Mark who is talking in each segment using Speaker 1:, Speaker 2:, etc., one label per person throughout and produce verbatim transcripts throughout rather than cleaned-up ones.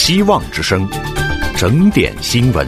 Speaker 1: 希望之声，整点新闻。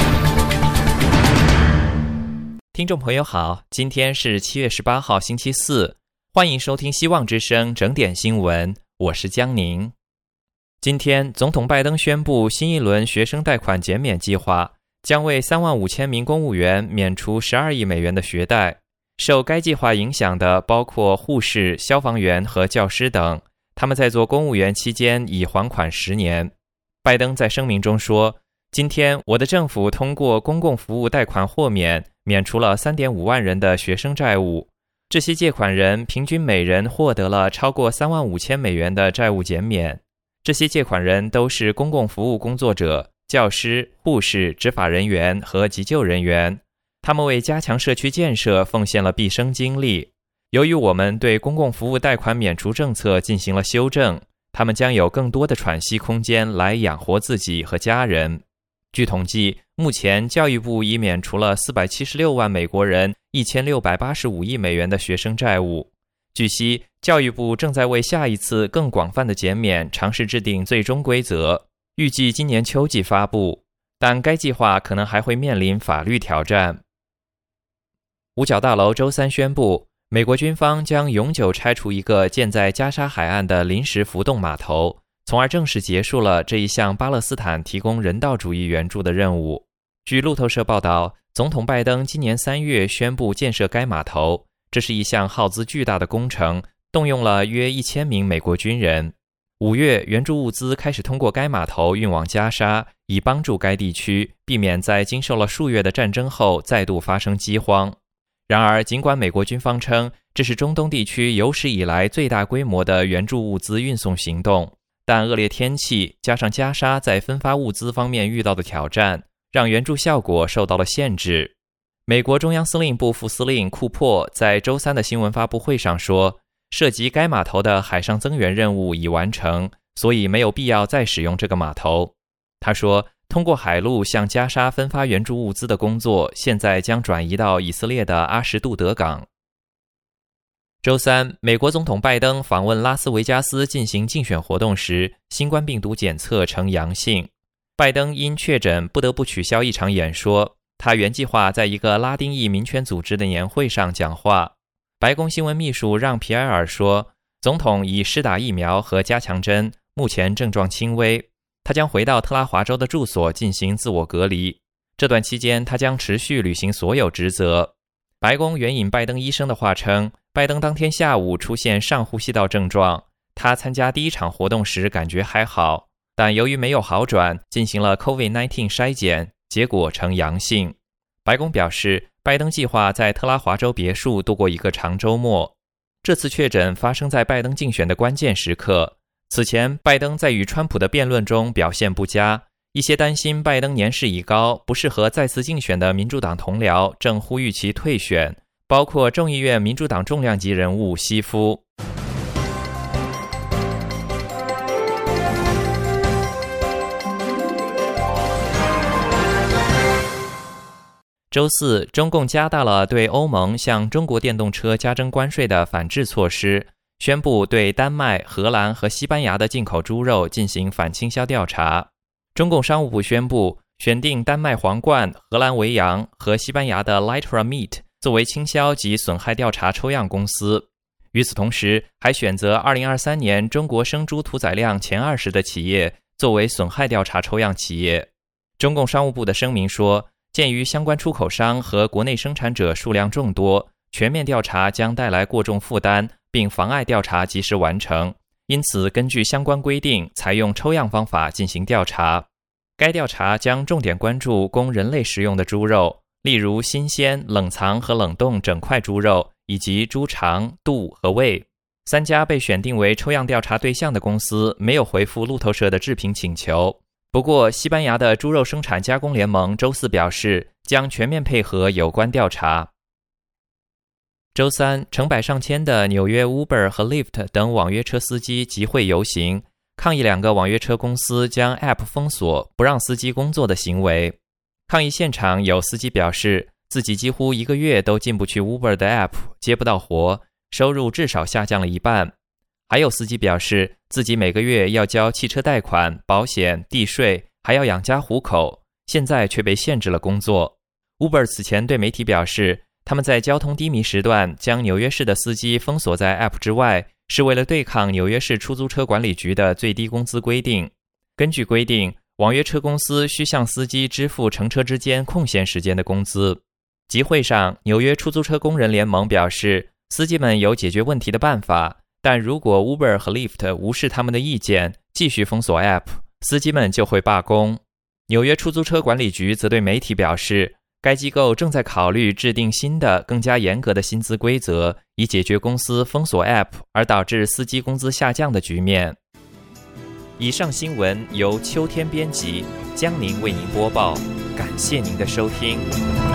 Speaker 2: 听众朋友好，今天是七月十八号星期四，欢迎收听希望之声整点新闻，我是江宁。今天总统拜登宣布新一轮学生贷款减免计划，将为三万五千名公务员免除十二亿美元的学贷。受该计划影响的包括护士、消防员和教师等，他们在做公务员期间已还款十年。拜登在声明中说，今天我的政府通过公共服务贷款豁免，免除了 三点五万人的学生债务。这些借款人平均每人获得了超过三万五千美元的债务减免。这些借款人都是公共服务工作者、教师、护士、执法人员和急救人员。他们为加强社区建设奉献了毕生精力。由于我们对公共服务贷款免除政策进行了修正，他们将有更多的喘息空间来养活自己和家人。据统计，目前教育部已免除了四百七十六万美国人一千六百八十五亿美元的学生债务。据悉，教育部正在为下一次更广泛的减免尝试制定最终规则，预计今年秋季发布，但该计划可能还会面临法律挑战。五角大楼周三宣布，美国军方将永久拆除一个建在加沙海岸的临时浮动码头，从而正式结束了这一项巴勒斯坦提供人道主义援助的任务。据路透社报道，总统拜登今年三月宣布建设该码头，这是一项耗资巨大的工程，动用了约一千名美国军人。五月，援助物资开始通过该码头运往加沙，以帮助该地区避免在经受了数月的战争后再度发生饥荒。然而，尽管美国军方称这是中东地区有史以来最大规模的援助物资运送行动，但恶劣天气加上加沙在分发物资方面遇到的挑战，让援助效果受到了限制。美国中央司令部副司令库珀在周三的新闻发布会上说，涉及该码头的海上增援任务已完成，所以没有必要再使用这个码头。他说，通过海路向加沙分发援助物资的工作现在将转移到以色列的阿什杜德港。周三，美国总统拜登访问拉斯维加斯进行竞选活动时，新冠病毒检测呈阳性。拜登因确诊不得不取消一场演说，他原计划在一个拉丁裔民权组织的年会上讲话。白宫新闻秘书让皮埃尔说，总统已施打疫苗和加强针，目前症状轻微。他将回到特拉华州的住所进行自我隔离。这段期间，他将持续履行所有职责。白宫援引拜登医生的话称，拜登当天下午出现上呼吸道症状，他参加第一场活动时感觉还好，但由于没有好转，进行了 COVID 十九 筛检，结果呈阳性。白宫表示，拜登计划在特拉华州别墅度过一个长周末。这次确诊发生在拜登竞选的关键时刻。此前，拜登在与川普的辩论中表现不佳，一些担心拜登年事已高，不适合再次竞选的民主党同僚正呼吁其退选，包括众议院民主党重量级人物希夫。周四，中共加大了对欧盟向中国电动车加征关税的反制措施，宣布对丹麦、荷兰和西班牙的进口猪肉进行反倾销调查。中共商务部宣布，选定丹麦皇冠、荷兰维扬和西班牙的 Litra Meat 作为倾销及损害调查抽样公司。与此同时，还选择二零二三年中国生猪屠宰量前二十的企业作为损害调查抽样企业。中共商务部的声明说，鉴于相关出口商和国内生产者数量众多，全面调查将带来过重负担，并妨碍调查及时完成，因此根据相关规定，采用抽样方法进行调查。该调查将重点关注供人类食用的猪肉，例如新鲜、冷藏和冷冻整块猪肉，以及猪肠、肚和胃。三家被选定为抽样调查对象的公司没有回复路透社的置评请求。不过，西班牙的猪肉生产加工联盟周四表示，将全面配合有关调查。周三，成百上千的纽约 Uber 和 Lyft 等网约车司机集会游行，抗议两个网约车公司将 App 封锁，不让司机工作的行为。抗议现场有司机表示，自己几乎一个月都进不去 Uber 的 App， 接不到活，收入至少下降了一半。 还有司机表示，自己每个月要交汽车贷款、保险、地税，还要养家糊口，现在却被限制了工作。Uber 此前对媒体表示，他们在交通低迷时段将纽约市的司机封锁在 App 之外，是为了对抗纽约市出租车管理局的最低工资规定。根据规定，网约车公司需向司机支付乘车之间空闲时间的工资。集会上，纽约出租车工人联盟表示，司机们有解决问题的办法，但如果 Uber 和 Lyft 无视他们的意见，继续封锁 App， 司机们就会罢工。纽约出租车管理局则对媒体表示，该机构正在考虑制定新的、更加严格的薪资规则，以解决公司封锁 App 而导致司机工资下降的局面。以上新闻由秋天编辑，江宁为您播报，感谢您的收听。